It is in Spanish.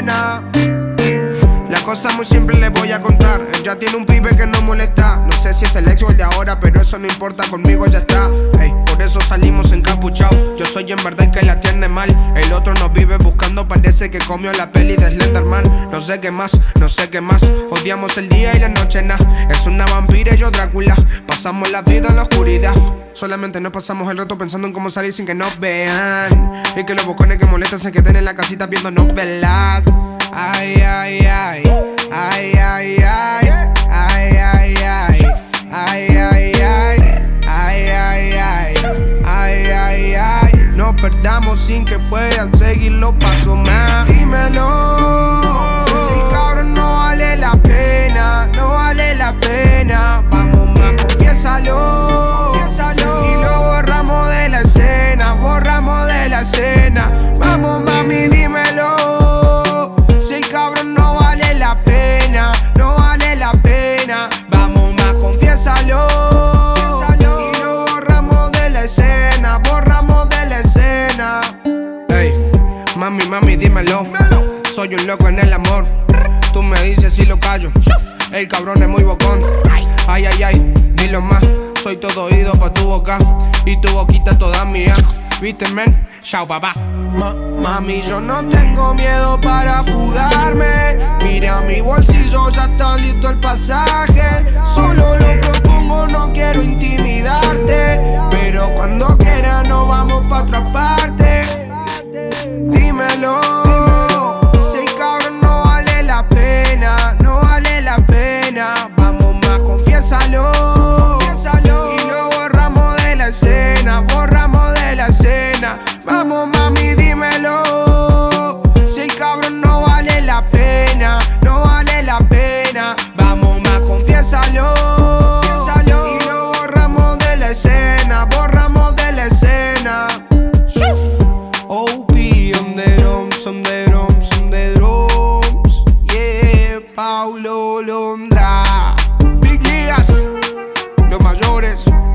pena. La cosa muy simple le voy a contar. Él ya tiene un pibe que no molesta. No sé si es el ex o el de ahora, pero eso no importa, conmigo ya está. Ey, por eso salimos encapuchados. Yo soy en verdad el que la tiene mal. El otro nos vive buscando, parece que comió la peli de Slenderman. No sé qué más, no sé qué más. Odiamos el día y la noche, nah. Es una vampira y yo Drácula. Pasamos la vida en la oscuridad. Solamente nos pasamos el rato pensando en cómo salir sin que nos vean. Y que los bocones que molestan se queden en la casita viendo novelas. Ay, ay, ay, ay, ay, ay, ay, ay, ay, ay, ay, ay, ay, ay, ay, ay, ay. No perdamos sin que puedan seguir los pasos más. Dímelo, si el cabrón no vale la pena, no vale la pena. Vamos más, confiésalo, y lo borramos de la escena, borramos de la escena. Vamos mami, dímelo, si el cabrón no vale la pena, no vale la pena. Vamos más, confiésalo, y lo borramos de la escena, borramos de la escena. Ey, mami, mami, dímelo, soy un loco en el amor. Tú me dices si lo callo, el cabrón es muy bocón. Ay, ay, ay, dilo más, soy todo oído pa' tu boca y tu boquita toda mía. ¿Viste, men? Chao, papá. Mami, yo no tengo miedo para fugarme. Mira mi bolsillo, ya está listo el pasaje. Solo lo propongo, no quiero intimidarte, pero cuando quieras nos vamos pa' otra parte. Dímelo, si el cabrón no vale la pena, no vale la pena. Vamos más, confiésalo, y lo borramos de la escena, borramos de la escena. Vamos mami, dímelo, si el cabrón no vale la pena, no vale la pena. Vamos más, confiésalo, y lo borramos de la escena, borramos de la escena. OP on the drums, on the drums, on the drums. Yeah, Paulo Londra. Big Ligas, los mayores.